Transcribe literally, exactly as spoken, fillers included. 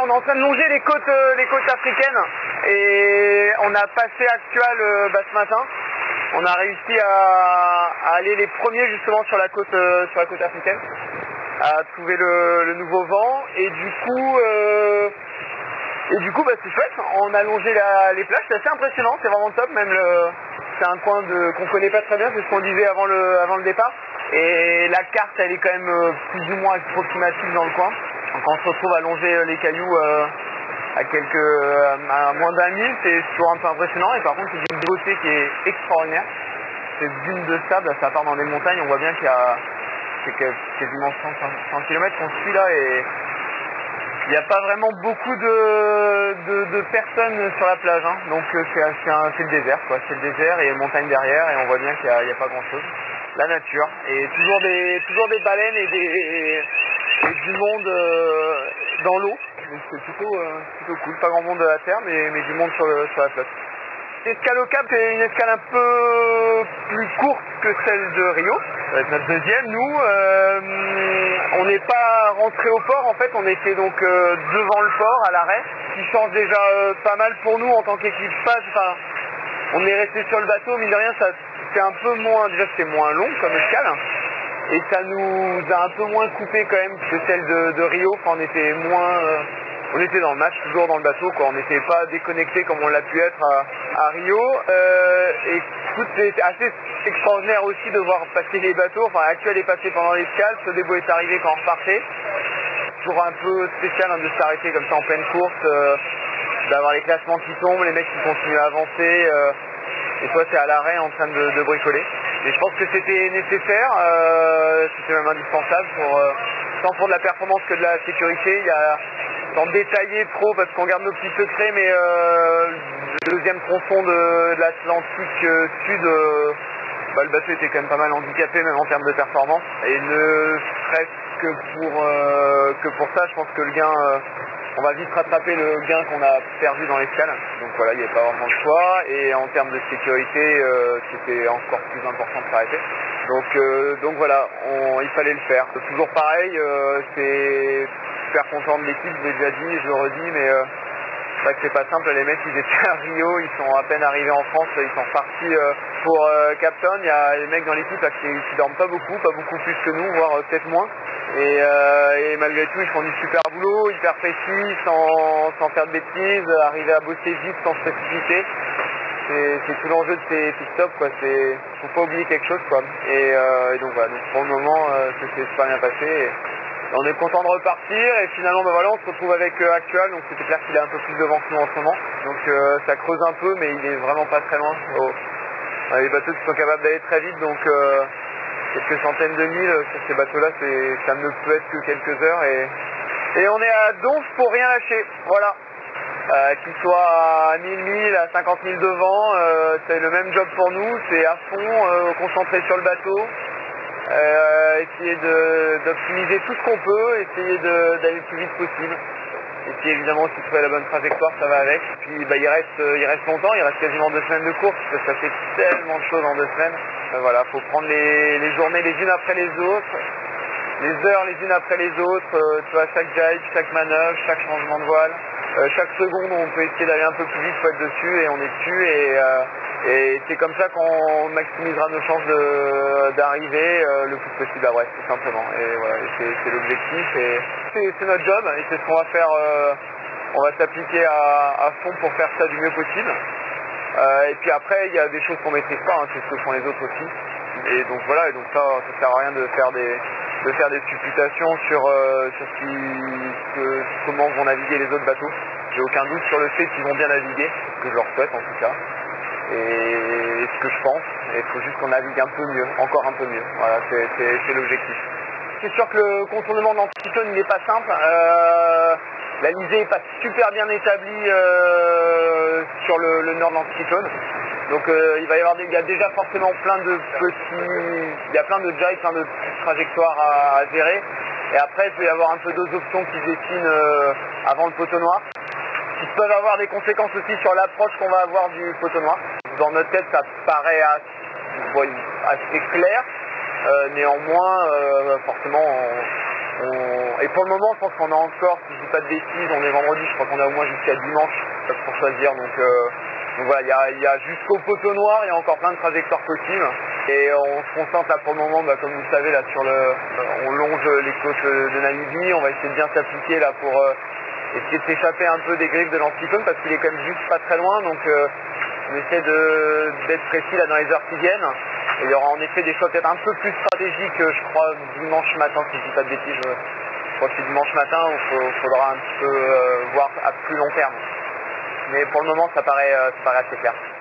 On est en train de longer les côtes, euh, les côtes africaines et on a passé Actual euh, bah, ce matin. On a réussi à, à aller les premiers justement sur la côte, euh, sur la côte africaine, à trouver le, le nouveau vent et du coup, euh, et du coup bah, c'est chouette. On a longé la, les plages, c'est assez impressionnant, c'est vraiment top. Même le, c'est un coin de, qu'on connaît pas très bien, c'est ce qu'on disait avant le, avant le départ. Et la carte elle est quand même euh, plus ou moins approximative dans le coin. Donc quand on se retrouve à longer les cailloux euh, à quelques euh, à moins d'un mille, c'est toujours un peu impressionnant. Et par contre c'est une beauté qui est extraordinaire. Ces dunes de sable, ça part dans les montagnes, on voit bien qu'il y a c'est quasiment cent kilomètres qu'on suit là et il n'y a pas vraiment beaucoup de, de, de personnes sur la plage, hein. Donc c'est le désert quoi, c'est le désert et les montagnes derrière et on voit bien qu'il n'y a, a pas grand chose. La nature et toujours des, toujours des baleines et, des, et, et du monde euh, dans l'eau, donc c'est plutôt, euh, plutôt cool, pas grand monde à la terre mais, mais du monde sur, le, sur la plage. L'escale au Cap est une escale un peu plus courte que celle de Rio, ça va être notre deuxième. Nous, euh, on n'est pas rentré au port, en fait on était donc euh, devant le port à l'arrêt, ce qui change déjà euh, pas mal pour nous en tant qu'équipage. Enfin, on est resté sur le bateau, mine de rien, ça c'est un peu moins, déjà c'était moins long comme escale, et ça nous a un peu moins coupé quand même que celle de, de Rio, enfin on était moins, euh, on était dans le match, toujours dans le bateau, quoi. On n'était pas déconnecté comme on l'a pu être à, à Rio, euh, et écoute, c'est assez extraordinaire aussi de voir passer les bateaux, enfin Actuel est passé pendant l'escale, Sodebo est arrivé quand on repartait, toujours un peu spécial hein, de s'arrêter comme ça en pleine course, euh, d'avoir les classements qui tombent, les mecs qui continuent à avancer, euh, et toi tu es à l'arrêt en train de, de bricoler. Et je pense que c'était nécessaire, euh, c'était même indispensable, pour, euh, tant pour de la performance que de la sécurité. Il y a, sans détailler trop parce qu'on garde nos petits secrets, mais euh, le deuxième tronçon de, de l'Atlantique euh, Sud, euh, bah, le bateau était quand même pas mal handicapé même en termes de performance. Et ne serait-ce que pour, euh, que pour ça, je pense que le gain... Euh, on va vite rattraper le gain qu'on a perdu dans l'escale. Donc voilà, il n'y avait pas vraiment le choix. Et en termes de sécurité, euh, c'était encore plus important de s'arrêter. Donc, euh, donc voilà, on, il fallait le faire. Toujours pareil, euh, c'est super content de l'équipe, je l'ai déjà dit, je le redis, mais euh, c'est vrai que c'est pas simple. Les mecs, ils étaient à Rio, ils sont à peine arrivés en France, ils sont partis euh, pour euh, Cape Town. Il y a les mecs dans l'équipe qui, qui dorment pas beaucoup, pas beaucoup plus que nous, voire euh, peut-être moins. Et, euh, et malgré tout, ils font du super boulot, hyper précis, sans, sans faire de bêtises, arriver à bosser vite, sans se précipiter. C'est tout l'enjeu de ces pit stops, quoi. C'est, faut pas oublier quelque chose, quoi. Et, euh, et donc voilà. Donc pour le moment, euh, ça s'est super bien passé. Et on est content de repartir. Et finalement, ben voilà, on se retrouve avec euh, Actual. Donc c'était clair qu'il est un peu plus devant que nous en ce moment. Donc euh, ça creuse un peu, mais il est vraiment pas très loin. Oh. On a des bateaux qui sont capables d'aller très vite, donc. Euh, quelques centaines de milles sur ces bateaux-là, ça ne peut être que quelques heures et, et on est à Donf pour rien lâcher, voilà. Euh, Qu'il soit à mille milles, à cinquante mille de vent, euh, c'est le même job pour nous, c'est à fond, euh, concentré sur le bateau, euh, essayer d'optimiser tout ce qu'on peut, essayer d'aller le plus vite possible. Et puis évidemment si tu fais la bonne trajectoire ça va avec. Puis bah, il, reste, il reste longtemps, il reste quasiment deux semaines de course, parce que ça fait tellement de choses en deux semaines. Euh, voilà, faut prendre les, les journées les unes après les autres, les heures les unes après les autres, euh, tu vois, chaque jibe, chaque manœuvre, chaque changement de voile, euh, chaque seconde où on peut essayer d'aller un peu plus vite, faut être dessus et on est dessus et, euh, et c'est comme ça qu'on maximisera nos chances d'arriver euh, le plus possible à Brest tout simplement. Et voilà, c'est l'objectif et c'est notre job et c'est ce qu'on va faire, euh, on va s'appliquer à, à fond pour faire ça du mieux possible. Euh, et puis après il y a des choses qu'on maîtrise pas, hein, c'est ce que font les autres aussi. Et donc voilà, et donc ça, ça sert à rien de faire des, de faire des supputations sur, euh, sur ce qui, que, comment vont naviguer les autres bateaux. J'ai aucun doute sur le fait qu'ils vont bien naviguer, ce que je leur souhaite en tout cas. Et ce que je pense, et il faut juste qu'on navigue un peu mieux, encore un peu mieux. Voilà, c'est l'objectif. C'est sûr que le contournement de l'anticyclone il n'est pas simple. Euh, la lisée n'est pas super bien établie euh, sur le, le nord de l'anticyclone. Donc euh, il va y avoir des, il y a déjà forcément plein de petits, il y a plein de jibes, plein de trajectoires à, à gérer. Et après il peut y avoir un peu d'autres options qui se dessinent euh, avant le poteau noir, qui peuvent avoir des conséquences aussi sur l'approche qu'on va avoir du poteau noir. Dans notre tête ça paraît assez, bon, assez clair, euh, néanmoins euh, forcément on, on... Et pour le moment, je pense qu'on a encore, si je dis pas de bêtises, on est vendredi, je crois qu'on a au moins jusqu'à dimanche pour choisir. Donc, euh... donc voilà, il y a, il y a jusqu'au poteau noir, il y a encore plein de trajectoires possibles. Et on se concentre là pour le moment, bah, comme vous le savez, là sur le, on longe les côtes de Namibie, on va essayer de bien s'appliquer là pour euh, essayer de s'échapper un peu des griffes de l'anticyclone parce qu'il est quand même juste pas très loin, donc euh, on essaie de, d'être précis là dans les heures qui viennent. Et il y aura en effet des choix peut-être un peu plus stratégiques, je crois, dimanche matin, si je dis pas de bêtises, je, je crois que c'est dimanche matin où il faudra un petit peu euh, voir à plus long terme. Mais pour le moment, ça paraît, euh, ça paraît assez clair.